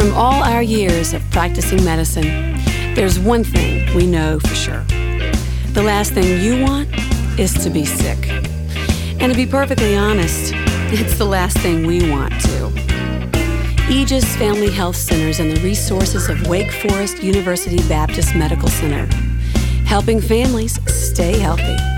From all our years of practicing medicine, there's one thing we know for sure. The last thing you want is to be sick. And to be perfectly honest, it's the last thing we want too. Aegis Family Health Centers and the resources of Wake Forest University Baptist Medical Center, helping families stay healthy.